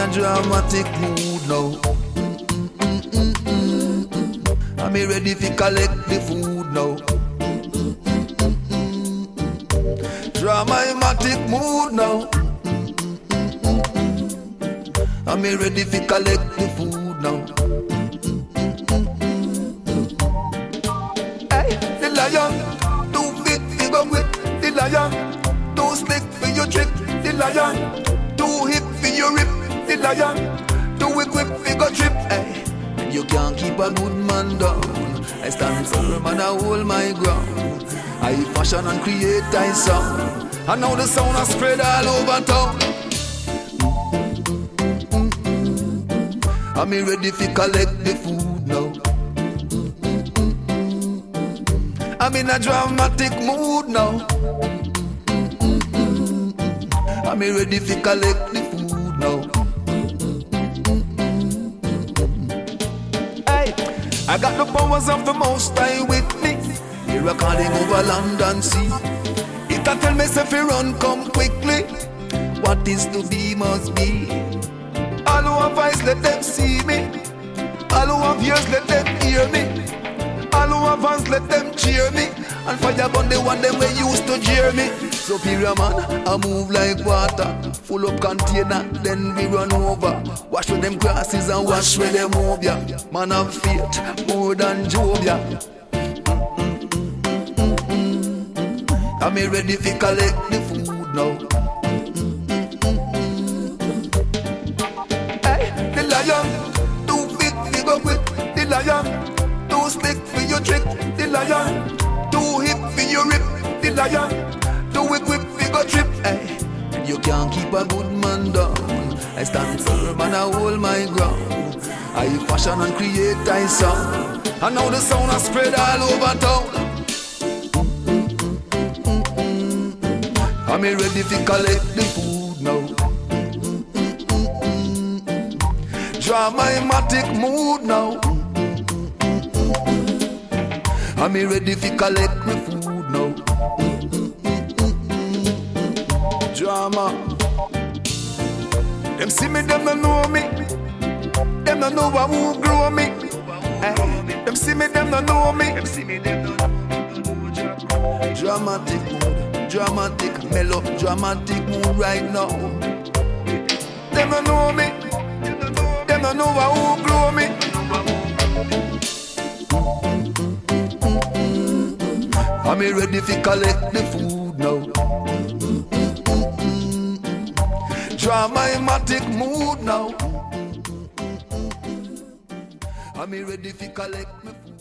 a dramatic mood now. I'm ready to collect the food now. Dramatic mood now. I'm ready to collect the food now. Hey, the lion, too fit to go with the lion. Too slick for your trick, the lion. Too hip for your rip, the lion. Too equipped for go trip. Hey, you can't keep a good man down. I stand firm and I hold my ground. I fashion and create I sound. And now the sound has spread all over town. I'm ready to collect the food now. I'm in a dramatic mood now. I'm ready to collect the food now. Hey, I got the powers of the Most High with me. Here I calling over land and sea. It a tell me if you run, come quickly. What is to be must be. All who have eyes, let them see me. All who have ears, let them hear me. All who have hands, let them cheer me. And fire burn the one them we used to jeer me. Superior man, I move like water. Full up container, then we run over. Wash with them grasses and wash with them over. Yeah. Man of faith, more than Job, yeah. I'm ready to collect the food now. Hey, the lion, too fit to go with the lion. Too slick for your trick, the lion. Too hip for your rip, the lion. Too equipped for go trip. Hey, you can't keep a good man down. I stand firm and I hold my ground. I fashion and create I sound. And now the sound has spread all over town. I'm ready to collect the food now. Dramatic mood now. I'm ready to collect the food now. Drama. Them see me, them don't know me. Them don't know who grew me. Hey. Them see me, them don't know me. Dramatic mood, dramatic mellow, dramatic mood right now. Them don't know me. Them don't know who grew me. I'm ready to collect the food now. Dramatic mood now. I'm ready to collect my food.